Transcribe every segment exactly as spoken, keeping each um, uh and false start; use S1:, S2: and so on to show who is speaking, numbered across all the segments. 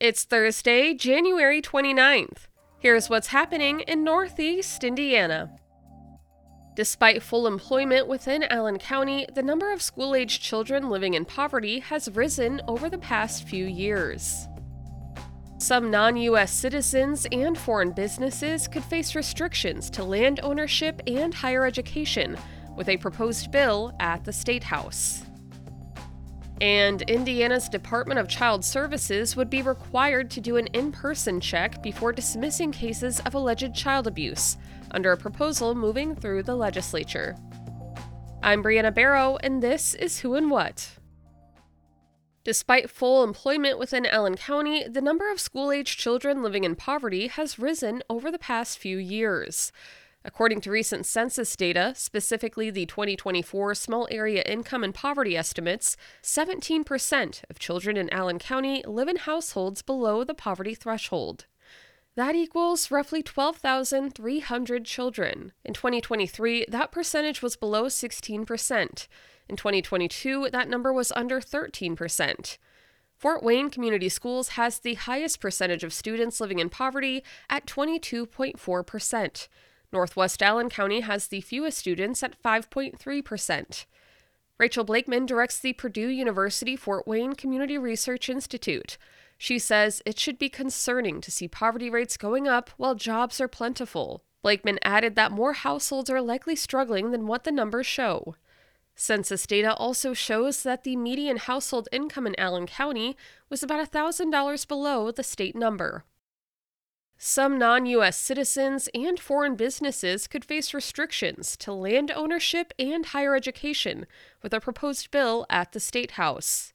S1: It's Thursday, January twenty-ninth. Here's what's happening in Northeast Indiana. Despite full employment within Allen County, the number of school-aged children living in poverty has risen over the past few years. Some non-U S citizens and foreign businesses could face restrictions to land ownership and higher education with a proposed bill at the State House. And Indiana's Department of Child Services would be required to do an in-person check before dismissing cases of alleged child abuse, under a proposal moving through the legislature. I'm Brianna Barrow, and this is Who and What. Despite full employment within Allen County, the number of school-aged children living in poverty has risen over the past few years. According to recent census data, specifically the twenty twenty-four Small Area Income and Poverty Estimates, seventeen percent of children in Allen County live in households below the poverty threshold. That equals roughly twelve thousand three hundred children. In twenty twenty-three, that percentage was below sixteen percent. In twenty twenty-two, that number was under thirteen percent. Fort Wayne Community Schools has the highest percentage of students living in poverty at twenty-two point four percent. Northwest Allen County has the fewest students at five point three percent. Rachel Blakeman directs the Purdue University Fort Wayne Community Research Institute. She says it should be concerning to see poverty rates going up while jobs are plentiful. Blakeman added that more households are likely struggling than what the numbers show. Census data also shows that the median household income in Allen County was about one thousand dollars below the state number. Some non-U S citizens and foreign businesses could face restrictions to land ownership and higher education with a proposed bill at the State House.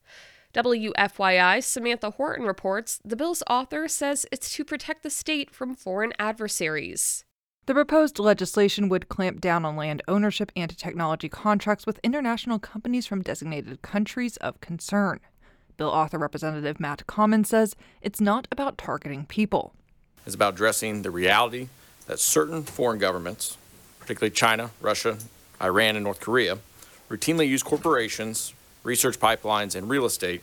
S1: W F Y I's Samantha Horton reports the bill's author says it's to protect the state from foreign adversaries.
S2: The proposed legislation would clamp down on land ownership and technology contracts with international companies from designated countries of concern. Bill author Representative Matt Commons says it's not about targeting people.
S3: It's about addressing the reality that certain foreign governments, particularly China, Russia, Iran, and North Korea, routinely use corporations, research pipelines, and real estate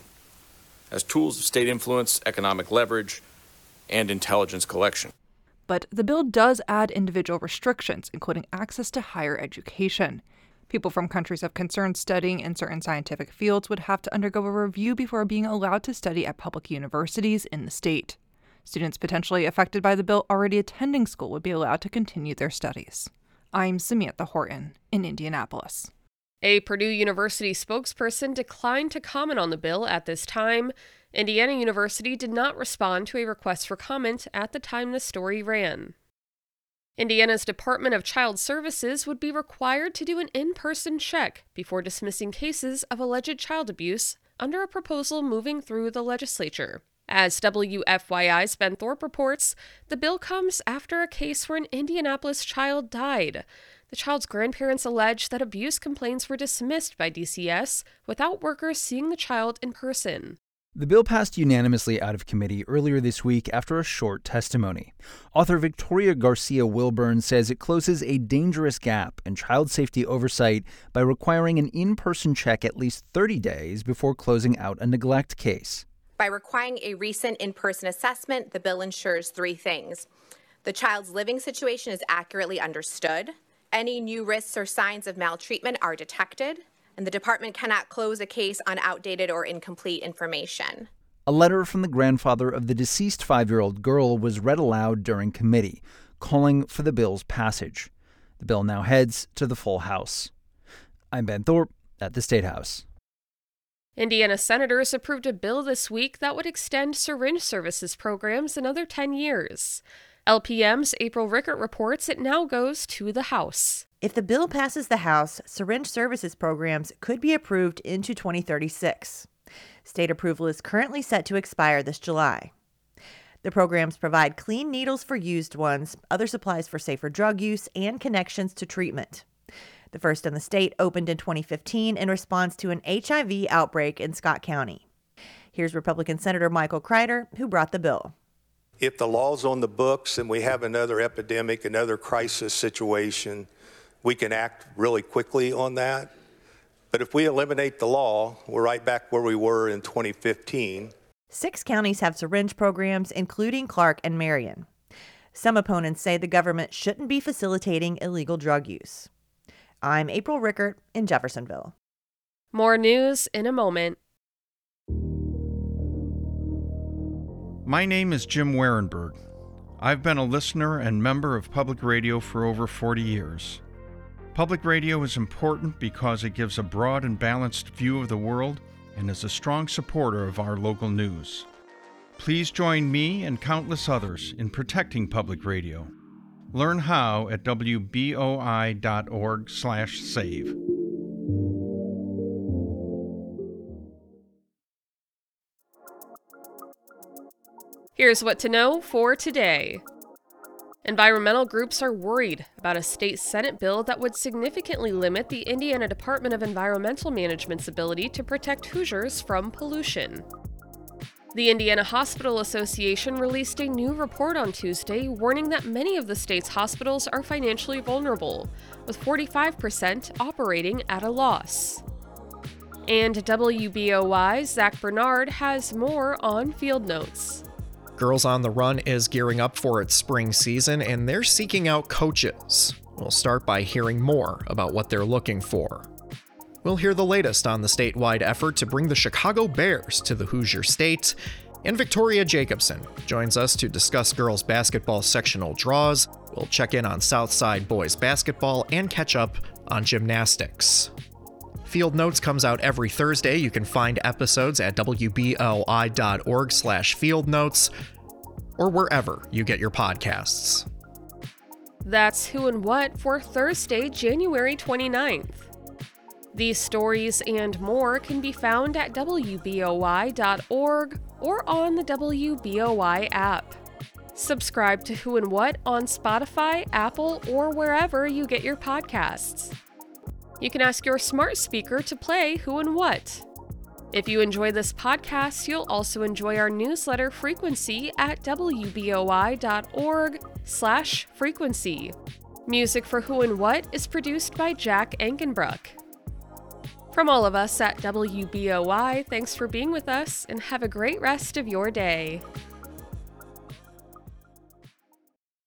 S3: as tools of state influence, economic leverage, and intelligence collection.
S2: But the bill does add individual restrictions, including access to higher education. People from countries of concern studying in certain scientific fields would have to undergo a review before being allowed to study at public universities in the state. Students potentially affected by the bill already attending school would be allowed to continue their studies. I'm Samantha Horton in Indianapolis.
S1: A Purdue University spokesperson declined to comment on the bill at this time. Indiana University did not respond to a request for comment at the time the story ran. Indiana's Department of Child Services would be required to do an in-person check before dismissing cases of alleged child abuse under a proposal moving through the legislature. As W F Y I's Ben Thorpe reports, the bill comes after a case where an Indianapolis child died. The child's grandparents allege that abuse complaints were dismissed by D C S without workers seeing the child in person.
S4: The bill passed unanimously out of committee earlier this week after a short testimony. Author Victoria Garcia Wilburn says it closes a dangerous gap in child safety oversight by requiring an in-person check at least thirty days before closing out a neglect case.
S5: By requiring a recent in-person assessment, the bill ensures three things. The child's living situation is accurately understood, any new risks or signs of maltreatment are detected, and the department cannot close a case on outdated or incomplete information.
S4: A letter from the grandfather of the deceased five-year-old girl was read aloud during committee, calling for the bill's passage. The bill now heads to the full House. I'm Ben Thorpe at the State House.
S1: Indiana senators approved a bill this week that would extend syringe services programs another ten years. L P M's April Rickert reports it now goes to the House.
S6: If the bill passes the House, syringe services programs could be approved into twenty thirty-six. State approval is currently set to expire this July. The programs provide clean needles for used ones, other supplies for safer drug use, and connections to treatment. The first in the state opened in twenty fifteen in response to an H I V outbreak in Scott County. Here's Republican Senator Michael Kreider, who brought the bill.
S7: If the law's on the books and we have another epidemic, another crisis situation, we can act really quickly on that. But if we eliminate the law, we're right back where we were in twenty fifteen.
S6: Six counties have syringe programs, including Clark and Marion. Some opponents say the government shouldn't be facilitating illegal drug use. I'm April Rickert in Jeffersonville.
S1: More news in a moment.
S8: My name is Jim Warenberg. I've been a listener and member of public radio for over forty years. Public radio is important because it gives a broad and balanced view of the world and is a strong supporter of our local news. Please join me and countless others in protecting public radio. Learn how at w b o i dot org slash save.
S1: Here's what to know for today. Environmental groups are worried about a state Senate bill that would significantly limit the Indiana Department of Environmental Management's ability to protect Hoosiers from pollution. The Indiana Hospital Association released a new report on Tuesday warning that many of the state's hospitals are financially vulnerable, with forty-five percent operating at a loss. And W B O Y's Zach Bernard has more on Field Notes.
S9: Girls on the Run is gearing up for its spring season, and they're seeking out coaches. We'll start by hearing more about what they're looking for. We'll hear the latest on the statewide effort to bring the Chicago Bears to the Hoosier State, and Victoria Jacobson joins us to discuss girls basketball sectional draws. We'll check in on Southside boys basketball and catch up on gymnastics. Field Notes comes out every Thursday. You can find episodes at w b o i dot org slash field notes or wherever you get your podcasts.
S1: That's Who and What for Thursday, January twenty-ninth. These stories and more can be found at w b o i dot org or on the W B O I app. Subscribe to Who and What on Spotify, Apple, or wherever you get your podcasts. You can ask your smart speaker to play Who and What. If you enjoy this podcast, you'll also enjoy our newsletter Frequency at w b o i dot org slash frequency. Music for Who and What is produced by Jack Ankenbrook. From all of us at W B O I, thanks for being with us and have a great rest of your day.